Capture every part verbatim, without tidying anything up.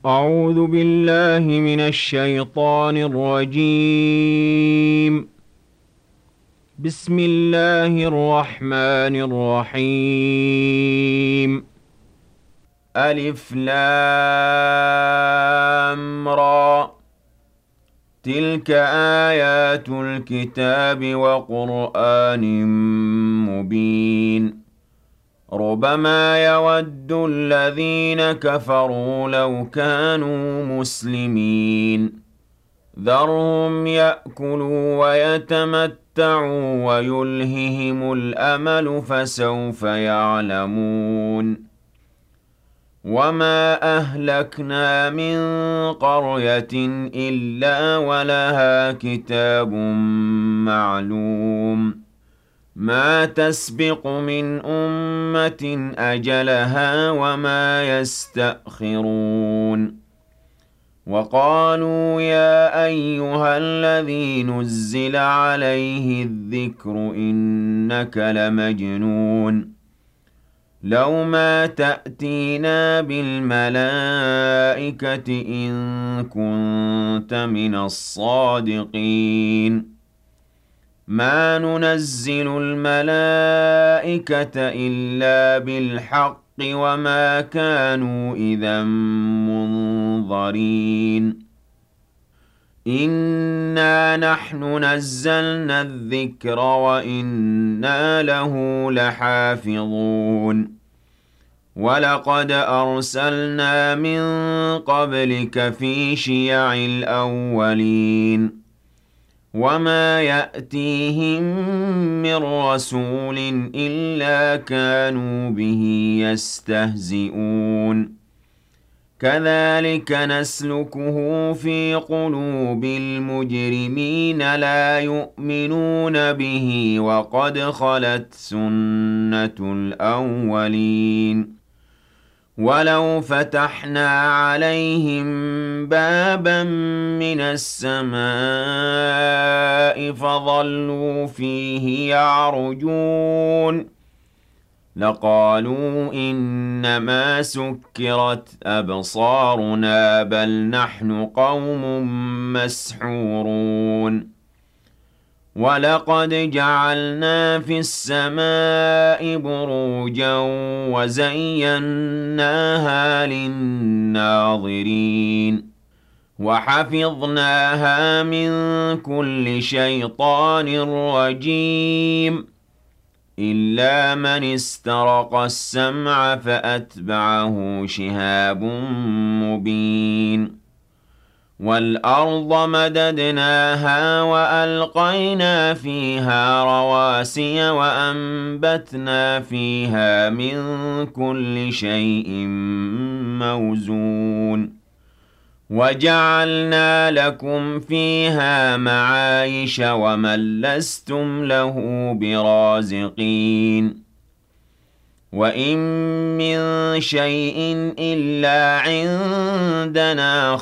أعوذ بالله من الشيطان الرجيم. بسم الله الرحمن الرحيم. ألف لام را. تلك آيات الكتاب وقرآن مبين. ربما يود الذين كفروا لو كانوا مسلمين. ذرهم يأكلوا ويتمتعوا ويلههم الأمل فسوف يعلمون. وما أهلكنا من قرية إلا ولها كتاب معلوم. ما تسبق من أمة أجلها وما يستأخرون. وقالوا يا أيها الذي نزل عليه الذكر إنك لمجنون. لو ما تأتينا بالملائكة إن كنت من الصادقين. ما ننزل الملائكة إلا بالحق وما كانوا إذا منظرين. إنا نحن نزلنا الذكر وإنا له لحافظون. ولقد أرسلنا من قبلك في شيع الأولين. وما يأتيهم من رسول إلا كانوا به يستهزئون. كذلك نسلكه في قلوب المجرمين لا يؤمنون به وقد خلت سنة الأولين. ولو فتحنا عليهم بابا من السماء فظلوا فيه يعرجون لقالوا إنما سكرت أبصارنا بل نحن قوم مسحورون. ولقد جعلنا في السماء بروجا وزيناها للناظرين. وحفظناها من كل شيطان رجيم إلا من استرق السمع فأتبعه شهاب مبين. والأرض مددناها وألقينا فيها رواسي وأنبتنا فيها من كل شيء موزون. وجعلنا لكم فيها معايش ومن لستم له برازقين. وإن من شيء إلا عندنا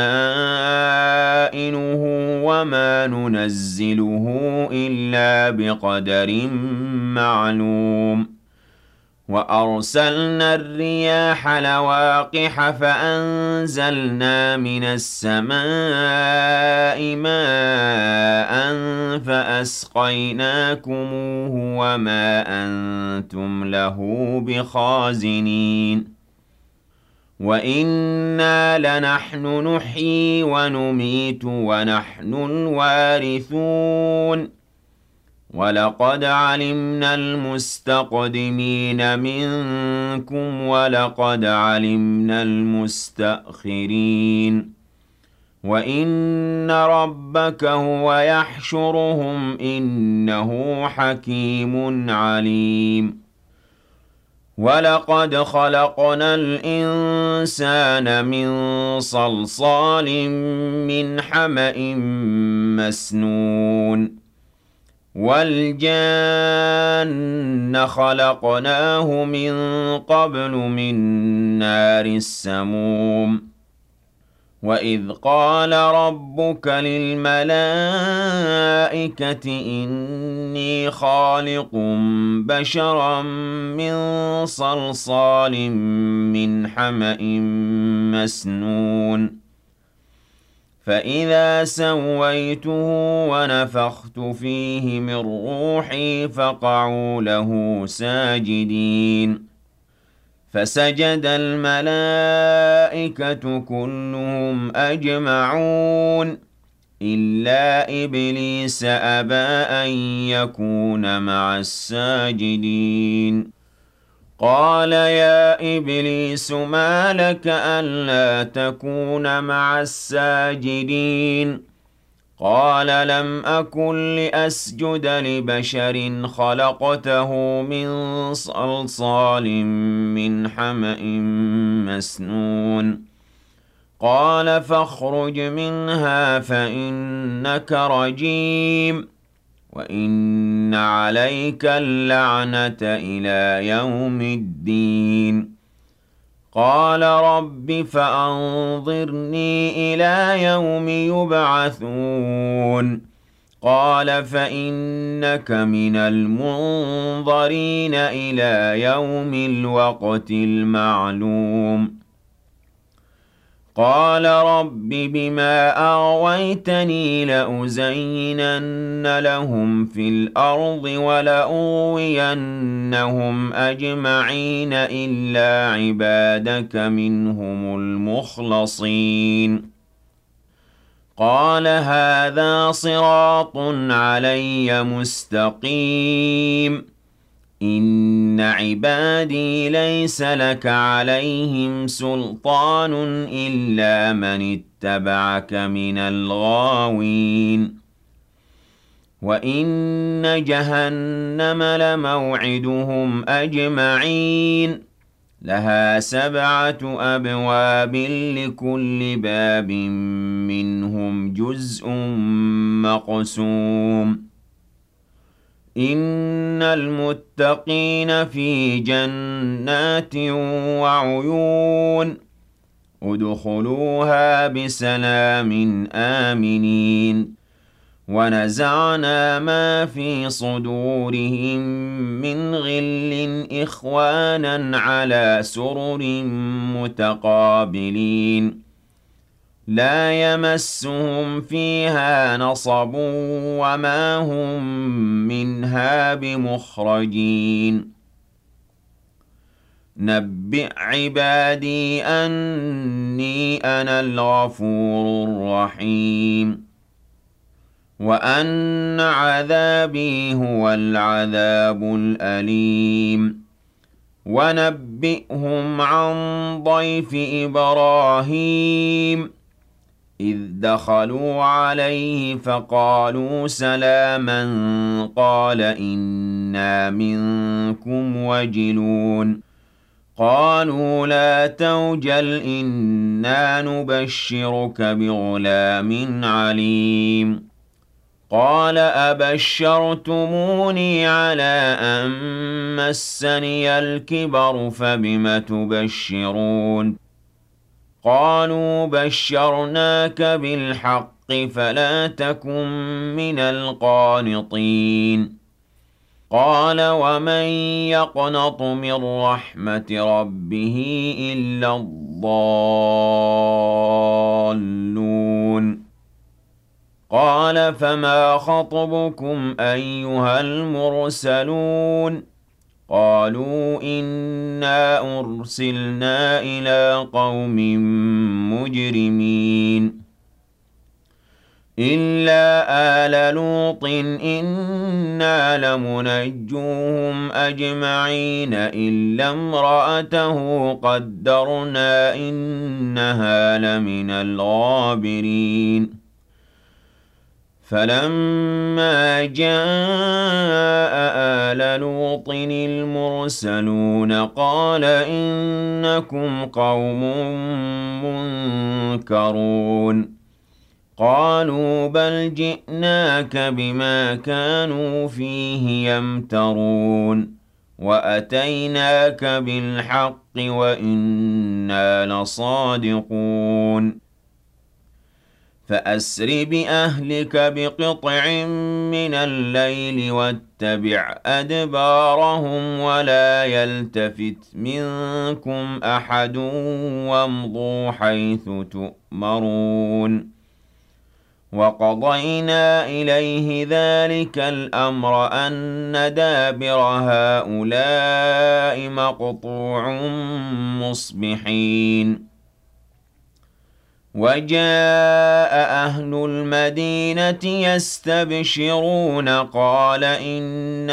خزائنه وما ننزله إلا بقدر معلوم. وأرسلنا الرياح لواقح فأنزلنا من السماء ماء فأسقيناكموه وما أنتم له بخازنين. وإنا لنحن نحيي ونميت ونحن الوارثون. ولقد علمنا المستقدمين منكم ولقد علمنا المستأخرين. وإن ربك هو يحشرهم إنه حكيم عليم. ولقد خلقنا الإنسان من صلصال من حمأ مسنون. والجان خلقناه من قبل من نار السموم. وَإِذْ قَالَ رَبُّكَ لِلْمَلَائِكَةِ إِنِّي خَالِقٌ بَشَرًا مِّن صَلْصَالٍ مِّنْ حَمَإٍ مَّسْنُونٍ فَإِذَا سَوَّيْتُهُ وَنَفَخْتُ فِيهِ مِن رُّوحِي فَقَعُوا لَهُ سَاجِدِينَ فَسَجَدَ الْمَلَائِكَةُ كُلُّهُمْ أَجْمَعُونَ إِلَّا إِبْلِيسَ أَبَىٰ أَن يَكُونَ مَعَ السَّاجِدِينَ قَالَ يَا إِبْلِيسُ مَا لَكَ أَلَّا تَكُونَ مَعَ السَّاجِدِينَ قَالَ لَمْ أَكُن لِّأَسْجُدَ لِبَشَرٍ خَلَقْتَهُ مِن صَلْصَالٍ مِّنْ حَمَإٍ مَّسْنُونٍ قَالَ فَاخْرُجْ مِنْهَا فَإِنَّكَ رَجِيمٌ وَإِنَّ عَلَيْكَ اللَّعْنَةَ إِلَىٰ يَوْمِ الدِّينِ قَالَ رَبِّ فَأَنظِرْنِي إِلَىٰ يَوْمِ يُبْعَثُونَ قَالَ فَإِنَّكَ مِنَ الْمُنظَرِينَ إِلَىٰ يَوْمِ الْوَقْتِ الْمَعْلُومِ قَالَ رَبِّ بِمَا أَغْوَيْتَنِي لَأُزَيِّنَنَّ لَهُمْ فِي الْأَرْضِ وَلَأُغْوِيَنَّهُمْ أَجْمَعِينَ إِلَّا عِبَادَكَ مِنْهُمُ الْمُخْلَصِينَ قَالَ هَٰذَا صِرَاطٌ عَلَيَّ مُسْتَقِيمٌ إِنَّ عِبَادِي لَيْسَ لَكَ عَلَيْهِمْ سُلْطَانٌ إِلَّا مَنِ اتَّبَعَكَ مِنَ الْغَاوِينَ وَإِنَّ جَهَنَّمَ لَمَوْعِدُهُمْ أَجْمَعِينَ لَهَا سَبْعَةُ أَبْوَابٍ لِّكُلِّ بَابٍ مِّنْهُمْ جُزْءٌ مَّقْسُومٌ إِنَّ الْمُتَّقِينَ فِي جَنَّاتٍ وَعُيُونٍ ادْخُلُوهَا بِسَلَامٍ آمِنِينَ وَنَزَعْنَا مَا فِي صُدُورِهِم مِّنْ غِلٍّ إِخْوَانًا عَلَىٰ سُرُرٍ مُّتَقَابِلِينَ لَا يَمَسُّهُمْ فِيهَا نَصَبٌ وَمَا هُم مِّنْهَا بِمُخْرَجِينَ نَبِّئْ عِبَادِي أَنِّي أَنَا الْغَفُورُ الرَّحِيمُ وَأَنَّ عَذَابِي هُوَ الْعَذَابُ الْأَلِيمُ وَنَبِّئْهُمْ عَن ضَيْفِ إِبْرَاهِيمَ إِذْ دَخَلُوا عَلَيْهِ فَقَالُوا سَلَامًا قَالَ إِنَّا مِنكُمْ وَجِلُونَ قَالُوا لَا تَوْجَلْ إِنَّا نُبَشِّرُكَ بِغُلَامٍ عَلِيمٍ قَالَ أَبَشَّرْتُمُونِي عَلَىٰ أَن مَّسَّنِيَ الْكِبَرُ فَبِمَ تُبَشِّرُونَ قَالُوا بَشَّرْنَاكَ بِالْحَقِّ فَلَا تَكُن مِّنَ الْقَانِطِينَ قَالَ وَمَن يَقْنَطُ مِن رَّحْمَةِ رَبِّهِ إِلَّا الضَّالُّونَ قَالَ فَمَا خَطْبُكُمْ أَيُّهَا الْمُرْسَلُونَ قَالُوا إِنَّا أُرْسِلْنَا إِلَىٰ قَوْمٍ مُّجْرِمِينَ إِلَّا آلَ لُوطٍ إِنَّا لَمُنَجُّوهُمْ أَجْمَعِينَ إِلَّا امْرَأَتَهُ قَدَّرْنَا إِنَّهَا لَمِنَ الْغَابِرِينَ فَلَمَّا جَاءَ آلَ لُوطٍ الْمُرْسَلُونَ قَالَ إِنَّكُمْ قَوْمٌ مُّنكَرُونَ قَالُوا بَلْ جِئْنَاكَ بِمَا كَانُوا فِيهِ يَمْتَرُونَ وَأَتَيْنَاكَ بِالْحَقِّ وَإِنَّا لَصَادِقُونَ فأسر بأهلك بقطع من الليل واتبع أدبارهم ولا يلتفت منكم أحد وامضوا حيث تؤمرون وقضينا إليه ذلك الأمر أن دابر هؤلاء مقطوع مصبحين وجاء أهل المدينة يستبشرون قال إن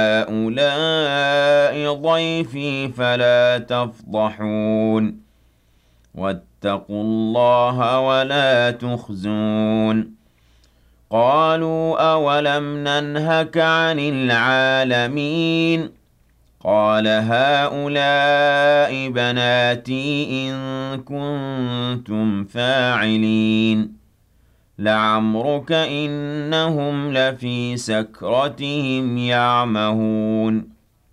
هؤلاء ضيفي فلا تفضحون واتقوا الله ولا تخزون قالوا أولم ننهك عن العالمين قال هؤلاء بناتي إن كنتم فاعلين لعمرك إنهم لفي سكرتهم يعمهون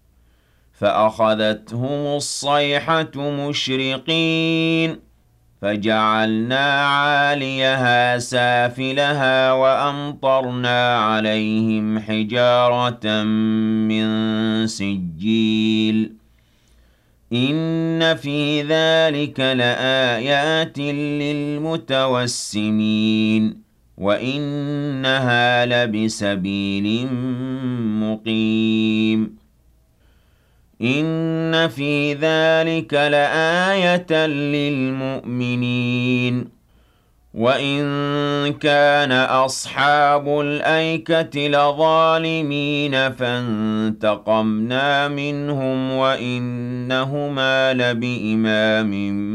فأخذتهم الصيحة مشرقين فجعلنا عاليها سافلها وأمطرنا عليهم حجارة من سجيل إن في ذلك لآيات للمتوسمين وإنها لبسبيل مقيم إن في ذلك لآية للمؤمنين وإن كان أصحاب الأيكة لظالمين فانتقمنا منهم وإنهما لبإمام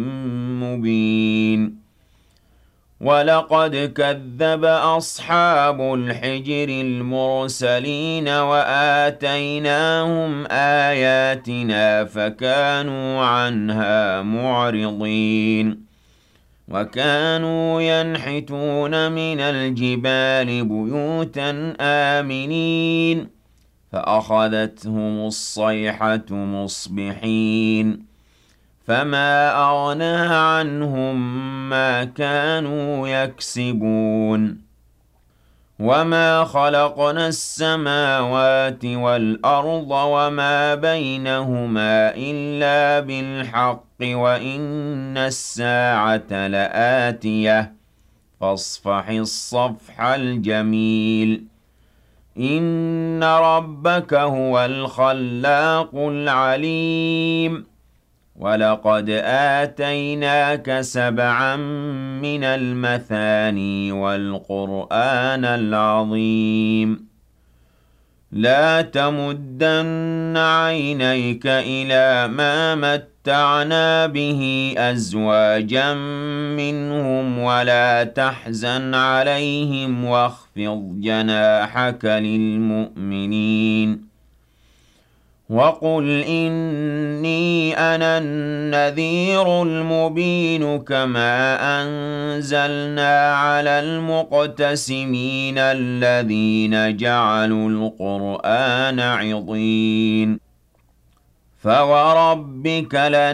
مبين ولقد كذب أصحاب الحجر المرسلين وآتيناهم آياتنا فكانوا عنها معرضين وكانوا ينحتون من الجبال بيوتا آمنين فأخذتهم الصيحة مصبحين فما أغنى عنهم ما كانوا يكسبون وما خلقنا السماوات والأرض وما بينهما إلا بالحق وإن الساعة لآتية فاصفح الصفح الجميل إن ربك هو الخلاق العليم ولقد آتيناك سبعا من المثاني والقرآن العظيم لا تمدن عينيك إلى ما متعنا به أزواجا منهم ولا تحزن عليهم واخفض جناحك للمؤمنين وقل إني أنا النذير المبين كما أنزلنا على المقتسمين الذين جعلوا القرآن عضين فوربك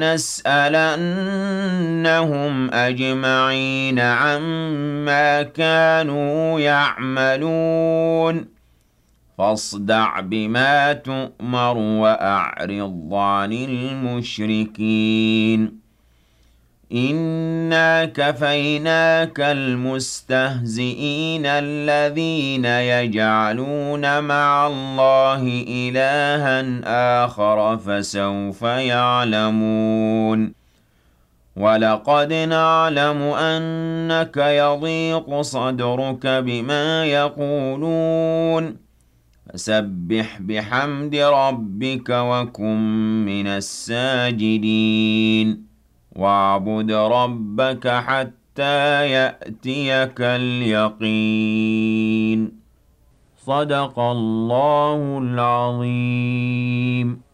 لنسألنهم أجمعين عما كانوا يعملون فاصدع بما تؤمر وأعرض عن المشركين إنا كفيناك المستهزئين الذين يجعلون مع الله إلها آخر فسوف يعلمون ولقد نعلم أنك يضيق صدرك بما يقولون فسبح بحمد ربك وكن من الساجدين واعبد ربك حتى يأتيك اليقين صدق الله العظيم.